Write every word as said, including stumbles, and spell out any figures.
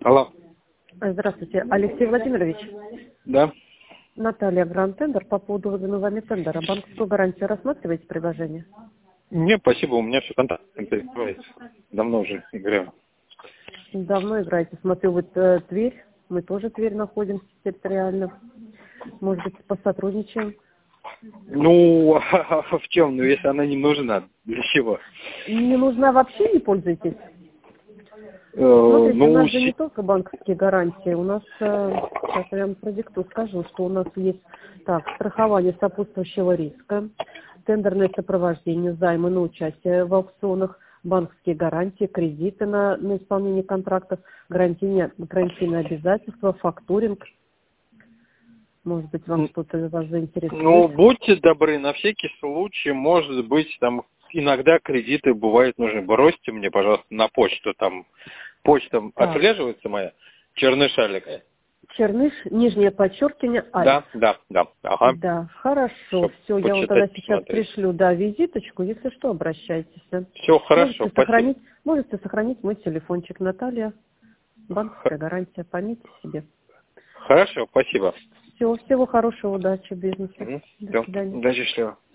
Алло. Здравствуйте, Алексей Владимирович. Да. Наталья, Гранд Тендер. По поводу выданного вами тендера. Банковскую гарантию рассматриваете предложение? Не, спасибо, у меня все контакт интересует. Давно уже играю. Давно играете. Смотрю, вот э, Тверь. Мы тоже Тверь находимся территориально. Может быть, посотрудничаем? Ну, в чем? Ну, если она не нужна, для чего? Не нужна вообще, не пользуетесь? Э, Смотрите, у ну, нас же не си- только банковские гарантии. У нас, э, сейчас я вам продиктую, скажу, что у нас есть так, страхование сопутствующего риска, тендерное сопровождение, займы на участие в аукционах, банковские гарантии, кредиты на, на исполнение контрактов, гарантийные, гарантийные обязательства, фактуринг. Может быть, вам что-то вас заинтересует? ну, будьте добры, на всякий случай, может быть, там иногда кредиты бывают нужны. Бросьте мне, пожалуйста, на почту, там, почта Так, отслеживается моя, Чернышалика. Черныш, нижнее подчеркивание, Аль. Да, да, да, ага, Да, хорошо, чтобы все, я вам тогда почитать, сейчас посмотреть. пришлю, да, визиточку, если что, обращайтесь. Все хорошо, Можете спасибо. сохранить, можете сохранить мой телефончик, Наталья, банковская гарантия, помните себе. Хорошо, спасибо. Все, всего хорошего, удачи в бизнесе. До Все, свидания. удачи, счастливо.